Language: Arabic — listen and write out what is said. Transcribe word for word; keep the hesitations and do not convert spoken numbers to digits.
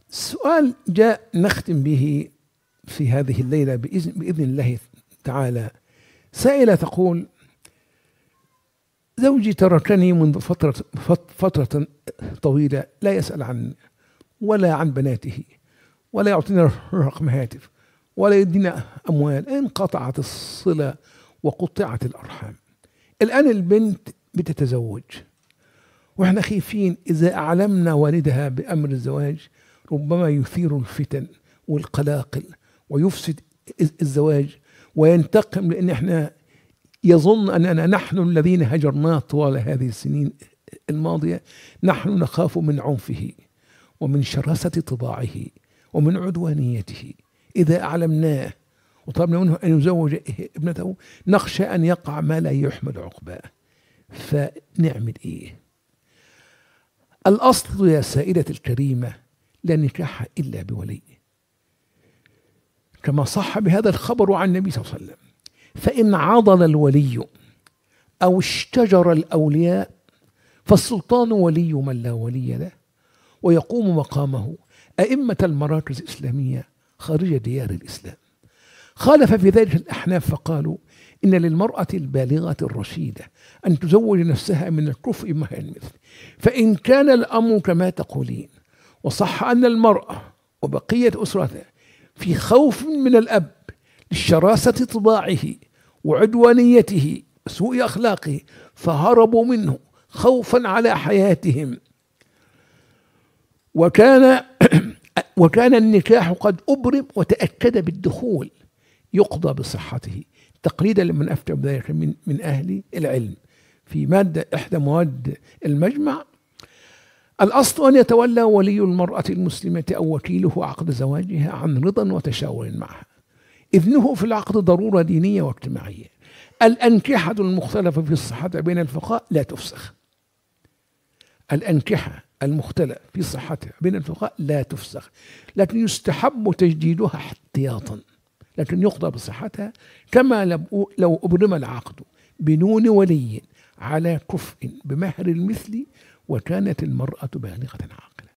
السؤال جاء نختم به في هذه الليلة بإذن, بإذن الله تعالى. سائلة تقول: زوجي تركني منذ فترة, فترة طويلة، لا يسأل عني ولا عن بناته، ولا يعطينا رقم هاتف، ولا يدينا أموال. انقطعت الصلة وقطعت الأرحام. الآن البنت بتتزوج، وإحنا خايفين إذا أعلمنا والدها بأمر الزواج ربما يثير الفتن والقلاقل ويفسد الزواج وينتقم، لأن إحنا يظن أننا نحن الذين هجرناه طوال هذه السنين الماضية. نحن نخاف من عنفه ومن شراسة طباعه ومن عدوانيته. إذا أعلمناه وطلبنا منه أن يزوج ابنته نخشى أن يقع ما لا يحمل عقباه. فنعمل إيه؟ الأصل يا سائلتي الكريمة: لا نكاح إلا بولي، كما صح بهذا الخبر عن النبي صلى الله عليه وسلم. فإن عضل الولي أو اشتجر الأولياء فالسلطان ولي من لا ولي له، ويقوم مقامه أئمة المراكز الإسلامية خارج ديار الإسلام. خالف في ذلك الأحناف فقالوا: إن للمرأة البالغة الرشيدة أن تزوج نفسها من الكفء مع المثل. فإن كان الأمر كما تقولين، وصح أن المرأة وبقية أسرتها في خوف من الأب لشراسة طباعه وعدوانيته وسوء أخلاقه فهربوا منه خوفا على حياتهم، وكان وكان النكاح قد أبرم وتأكد بالدخول، يقضى بصحته تقليدا لمن أفتى بذلك من من أهل العلم في مادة إحدى مواد المجمع. الأصل أن يتولى ولي المرأة المسلمة أو وكيله عقد زواجها عن رضا وتشاور معها. إذنه في العقد ضرورة دينية واجتماعية. الأنكحة المختلفة في صحتها بين الفقهاء لا تفسخ. الأنكحة المختلف في صحتها بين الفقهاء لا تفسخ، لكن يستحب تجديدها احتياطا، لكن يقضى بصحتها كما لو أبرم العقد بدون ولي على كفء بمهر المثل وكانت المرأة بالغة عاقلة.